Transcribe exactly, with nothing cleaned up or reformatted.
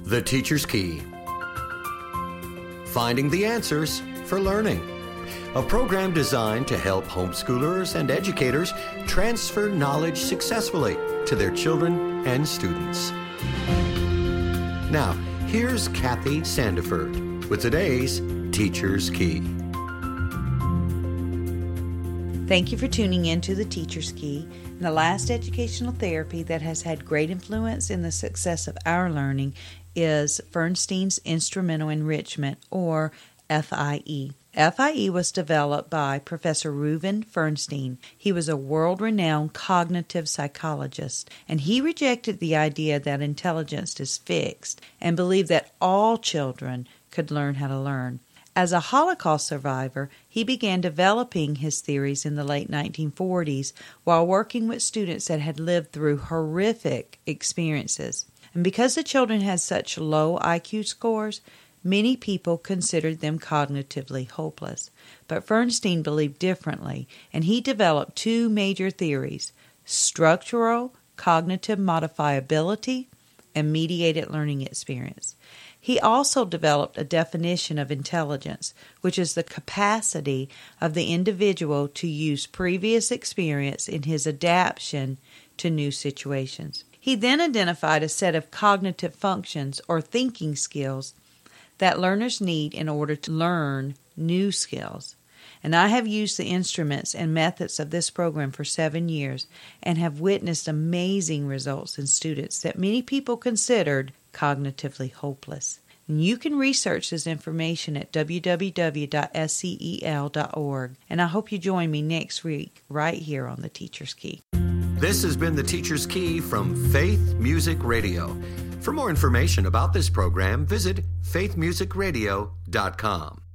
The Teacher's Key. Finding the answers for learning. A program designed to help homeschoolers and educators transfer knowledge successfully to their children and students. Now, here's Kathy Sandiford with today's Teacher's Key. Thank you for tuning in to the Teacher's Key. The last educational therapy that has had great influence in the success of our learning is Fernstein's Instrumental Enrichment, or F I E. F I E was developed by Professor Reuven Fernstein. He was a world-renowned cognitive psychologist, and he rejected the idea that intelligence is fixed and believed that all children could learn how to learn. As a Holocaust survivor, he began developing his theories in the late nineteen forties while working with students that had lived through horrific experiences. And because the children had such low I Q scores, many people considered them cognitively hopeless. But Fernstein believed differently, and he developed two major theories: structural cognitive modifiability and mediated learning experience. He also developed a definition of intelligence, which is the capacity of the individual to use previous experience in his adaptation to new situations. He then identified a set of cognitive functions or thinking skills that learners need in order to learn new skills. And I have used the instruments and methods of this program for seven years and have witnessed amazing results in students that many people considered cognitively hopeless. And you can research this information at w w w dot scel dot org. And I hope you join me next week right here on The Teacher's Key. This has been The Teacher's Key from Faith Music Radio. For more information about this program, visit faith music radio dot com.